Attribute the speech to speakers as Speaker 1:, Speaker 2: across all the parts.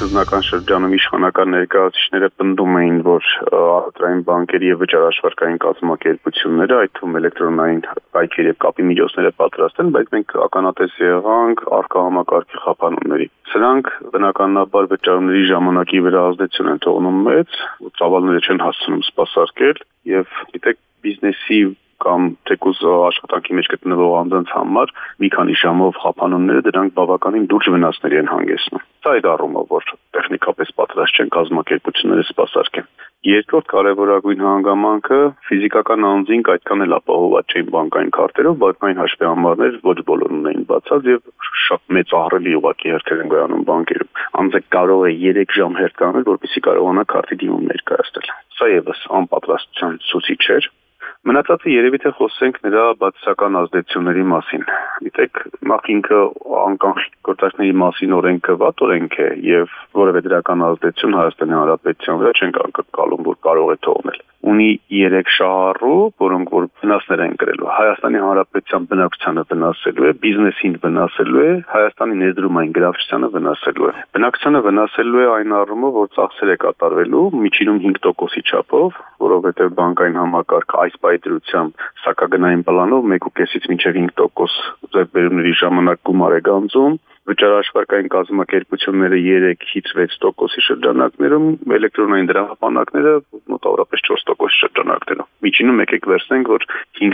Speaker 1: սկզբնական շրջանում իշխանական ներկայացուցիչները պնդում էին, որ արտադրային բանկերի եւ վճարաշարքային կազմակերպությունները, այդ թվում էլեկտրոնային կայքեր եւ կապի միջոցները պատրաստեն, բայց մենք ականատես եղանք առկա համակարգի խափանումների։ Սրանք բնականաբար վճարումների ժամանակի վրա ազդեցություն են թողնում մեծ, ծավալները չեն հասցնում սպասարկել եւ գիտեք բիզնեսի կամ թեկուզ աշխատանքի մեջ գտնվող անձանց համար մի քանի ժամով խափանումները դրանք բավականին լուրջ վնասների են հանգեցնում։ Սա այդ առումով, որ տեխնիկապես պատրաստ չեն կազմակերպությունները սպասարկեն։ Երկրորդ կարևորագույն հանգամանքը ֆիզիկական անձինք այդքան էլ ապահովված չէին բանկային քարտերով, բանկային հաշվի համարներ ոչ բոլորն ունեին բացած եւ շատ մեծ ահռելի ուղղակի հերթեր են գոյանում բանկերում։ Անձը կարող է 3 ժամ հերթ կանել, որպեսզի կարողանա քարտի դիմում ներկայացնել։ Սա եւս անպատրաստության ցուցիչ էր։ Մնացածը երևի թե խոսենք նրա բացասական ազդեցությունների մասին։ Գիտեք, նախ ինքը անկանխիկ գործարքների մասին օրենքը վատ օրենք է եւ որևէ դրական ազդեցություն Հայաստանի Հանրապետության վրա չենք անկալում, որ կարող է թողնել։ Ունի 3 շահառու, որոնք որ վնասներ են կրելու։ Հայաստանի Հանրապետության բնակչությանը վնասելու է, բիզնեսին վնասելու է, Հայաստանի ներդրումային գրավչությանը վնասելու է։ Բնակչությանը վնասելու է այն առումով, որ ծախսեր է կատարվելու միջինում 5%-ի չափով, որովհետեւ բանկային համակարգը այս պայծրությամբ սակագնային պլանով 1.5-ից մինչև 5% ձեռքբերումների ժամանակ գումար է գանձում։ Վճարաշարքային կազմակերպությունները 3-ից 6%-ի շրջանակներում, էլեկտրոնային դրամապանակները մոտավորապես 4%-ի շրջանակներում։ Միջինում եկեք վերցնենք, որ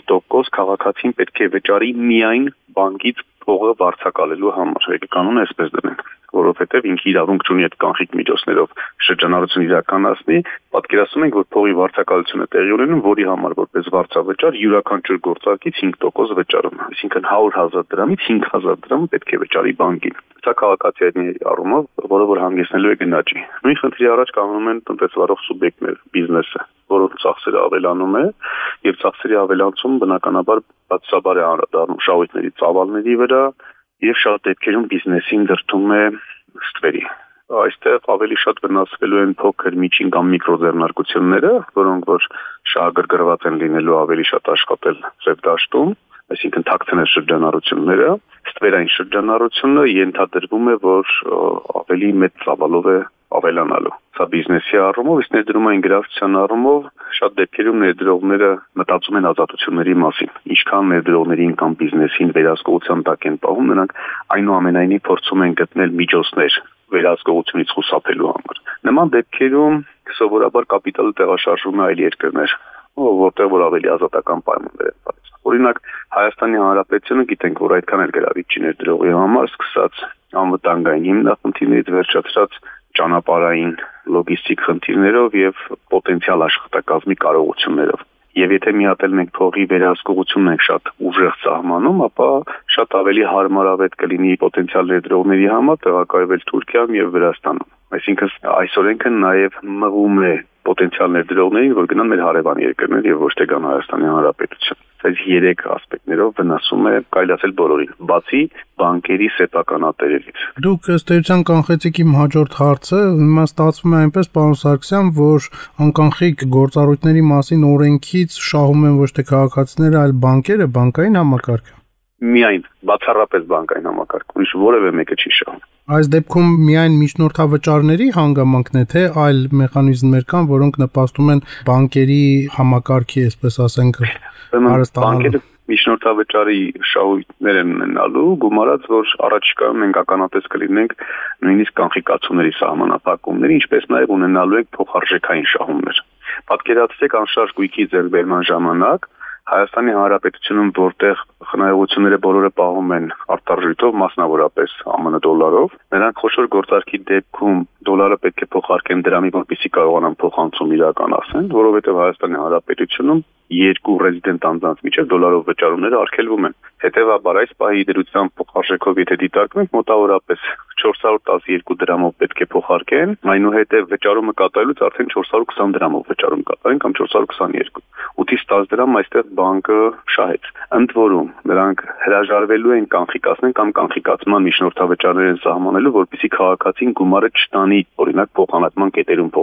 Speaker 1: 5% քաղաքացին պետք է վճարի միայն բանկից փողը վարձակալելու համար։ Եկեք կանոնը այսպես դնենք, որովհետև ինքը իրավունք ունի այդ կանխիկ միջոցներով շրջանառություն իրականացնի, պատկերացնում ենք, որ փողի վարձակալությունը տեղի ունենում, որի համար որպես վարձավճար յուրաքանչյուր գործարքից 5% վճարում, այսինքն 100,000 դրամից 5,000 դրամ պետք է վճարի բանկին։ Սա քաղաքացիների առումով, որը որ հանգեցնելու է գնաճի։ Նույն խնդրի առաջ կանգնում են տնտեսվարող սուբյեկտներ, բիզնեսը, որոնց ծախսերը ավելանում է, եւ ծախսերի ավելացում բնականաբար բացասաբար է անդրադառնում շահույթների ծավալների վրա եւ շատ դեպքերում բիզնեսին դրդում է ստվերի։ Այստեղ ավելի շատ վնասվելու են փոքր, միջին կամ միկրոձեռնարկությունները, որոնք որ շահագրգռված են լինելու ավելի շատ աշխատել ձև դաշտում, այսինքն թաքցնել շրջանառությունները, ստվերային շրջանառությունը ենթադրվում է, որ ավելի մեծ ծավալով է ավելանալու։ Սա բիզնեսի առումով, իսկ ներդրումային գրավչության առումով շատ դեպքերում ներդրողները մտածում են ազատությունների մասին։ Ինչքան ներդրողներին կամ բիզնեսին վերահսկողության տակ են պահում, նրանք այնուամենայնիվ փորձում են գտնել միջոցներ վերահսկողությունից խուսափելու համար։ Նման դեպքերում սովորաբար կապիտալը տեղաշարժվում է այլ երկրներ, որտեղ որ ավելի ազատական պայմաններ են պատրաստ։ Օրինակ Հայաստանի Հանրապետությունը գիտենք, որ այդքան էլ գրավիչ չի ներդրողի համար, սկսած անվտանգային հիմնախնդիրներից վերջացրած ճանապարհային լոգիստիկ խնդիրներով եւ պոտենցիալ աշխատակազմի կարողություններով։ Եվ եթե մի հատ էլ մենք փողի վերահսկողությունն ենք շատ ուժեղ սահմանում, ապա շատ ավելի հարմարավետ կլինի պոտենցիալ ներդրողների համար տեղակայվել Թուրքիայում եւ Վրաստանում։ Այսինքն այս օրենքը նաեւ մղում է պոտենցիալ ներդրողներին, որ գնան մեր հարևան երկրներ եւ ոչ թե գան Հայաստանի Հանրապետություն։ Այս 3 ասպեկտներով վնասում է կարելի ասել բոլորին, բացի բանկերի սեփականատերերից։
Speaker 2: Դուք ըստ էության կանխեցիք իմ հաջորդ հարցը, հիմա ստացվում է այնպես, պարոն Սարգսյան, որ անկանխիկ գործառույթների մասին օրենքից շահում են ոչ թե քաղաքացիները, այլ բանկերը, բանկային համակարգը։
Speaker 1: Միայն բացառապես բանկային համակարգ, ուրիշ որևէ մեկը չի շահում։
Speaker 2: Այս դեպքում միայն միջնորդավճարների հանգամանքն է, թե այլ մեխանիզմներ կան, որոնք նպաստում են բանկերի համակարգի, այսպես ասենք,
Speaker 1: բանկերը միջնորդավճարի շահույթներ են ունենալու, գումարած որ առաջիկայում մենք ականատես կլինենք նույնիսկ կանխիկացումների սահմանափակումների, ինչպես նաև ունենալու ենք փոխարժեքային շահումներ։ Պատկերացրեք անշարժ գույքի ձեռքբերման ժամանակ Հայաստանի Հանրապետությունում, որտեղ խնայողությունները բոլորը պահում են արտարժույթով, մասնավորապես ԱՄՆ դոլարով, նրանք խոշոր գործարքի դեպքում դոլարը պետք է փոխարկեն դրամի, որպեսզի կարողանան փոխանցում իրականացնել, որովհետև Հայաստանի Հանրապետությունում երկու ռեզիդենտ անձանց միջև դոլարով վճարումները արգելվում են։ Հետևաբար այս պահի դրությամբ փոխարժեքով եթե դիտարկենք, մոտավորապես 412 դրամով պետք է փոխարկեն, այնուհետև վճարումը կատարելուց արդեն 420 դրամով վճարում կատարեն կամ 422։ 8-ից 10 դրամ այստեղ բանկը շահեց։ Ընդ որում նրանք հրաժարվելու են կանխիկացնել կամ կանխիկացման միջնորդավճարներ են սահմանելու, որպեսզի քաղաքացին գումարը չտանի օրինակ փոխանակման կետերում փոխարկի։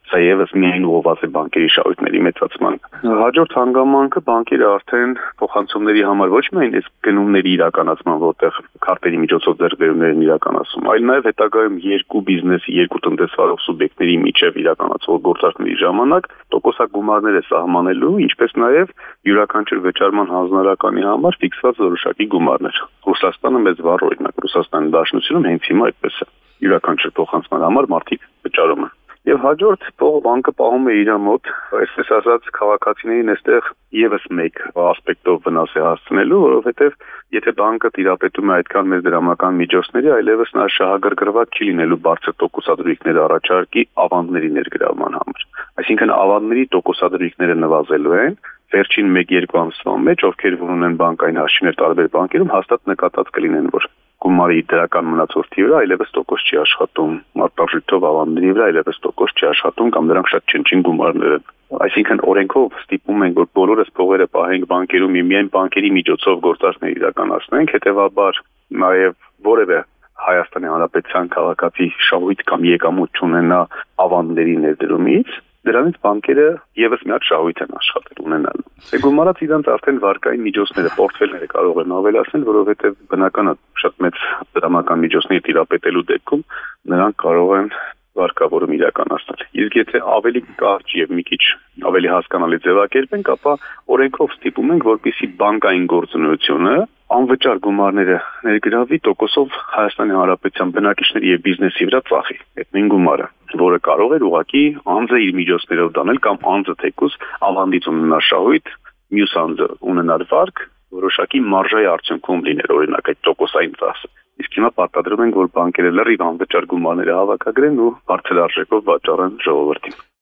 Speaker 1: Սա եւս միայն ուղղված է բանկերի շահույթների մեծացման։ Հաջորդ հանգամանքը բանկերը արդեն փոխանցումների համար ոչ միայն այս գնումների իրականացման, որտեղ քարտերի միջոցով ձեռքբերումներ են իրականացում, այլ նաեւ հետագայում երկու բիզնեսի, երկու տնտեսվարող սուբյեկտների միջև իրականացվող գործարքների ժամանակ տոկոսագումարներ է սահմանելու, ինչպես նաեւ յուրաքանչյուր վճարման հանձնարարականի համար ֆիքսված որոշակի գումարներ։ Ռուսաստանը մեծ վառ օրինակ, Ռուսաստանի Դաշնությունում հենց հիմա այդպես է։ Յուրաքանչյուր փոխանցման համար մարդիկ վճարում են։ Եվ հաջորդ բանկը պահում է իր մոտ, այսպես ասած, քաղաքացիներին այստեղ եւս մեկ ասպեկտով վնաս է հասցնելու, որովհետեւ եթե բանկը տիրապետում է այդքան մեծ դրամական միջոցների, այլևս նա շահագրգռված չի լինելու բարձր տոկոսադրույքներ առաջարկի ավանդների ներգրավման համար։ Այսինքն ավանդների տոկոսադրույքները նվազելու են, վերջին 1-2 ամսվա մեջ, ովքեր որ ունեն բանկային հաշիվներ տարբեր բանկերում, հաստատ նկատած կլինեն, որ գումարի դրական մնացորդի վրա այլևս տոկոս չի աշխատում, մարտարժույթով ավանդների վրա այլևս տոկոս չի աշխատում կամ նրանք շատ չնչին գումարներ են։ Այսինքն օրենքով ստիպում ենք, որ բոլորս փողերը պահենք բանկերում, միայն բանկերի միջոցով գործարքներ իրականացնենք, հետեւաբար նաև որևէ Հայաստանի Հանրապետության քաղաքացի շահույթ կամ եկամուտ չունենա ավանդների ներդրումից, դրանից բանկերը եւս մի հատ շահույթ են աշխատել ունենալու։ Գումարած իրանց արդեն վարկային միջոցները, պորտֆելները կարող են ավելացնել, որովհետեւ բնական է շատ մեծ դրամական միջոցներ տիրապետելու դեպքում նրանք կարող են վարկավորում իրականացնել։ Իսկ եթե ավելի կարճ եւ մի քիչ ավելի հասկանալի ձևակերպենք, ապա օրենքով ստիպում ենք, որպեսզի բանկային գործունեությունը անվճար գումարները ներգրավի տոկոսով Հայաստանի Հանրապետության բնակիչների եւ բիզնեսի վրա ծախի այդ նույն գումարը, որը կարող է ուղղակի անձը իր միջոցներով դանել կամ անձը թեկուզ ավանդից ունենա շահույթ, մյուս անձը ունենար վարկ, որոշակի մարժայի արդյունքում լիներ օրինակ այդ տոկոսային ծախսը։ Իսկ հիմա պարտադրում ենք, որ բանկերը լրիվ անվճար գումարները հավաքագրեն ու բարձր արժեքով վաճառեն ժողովրդին։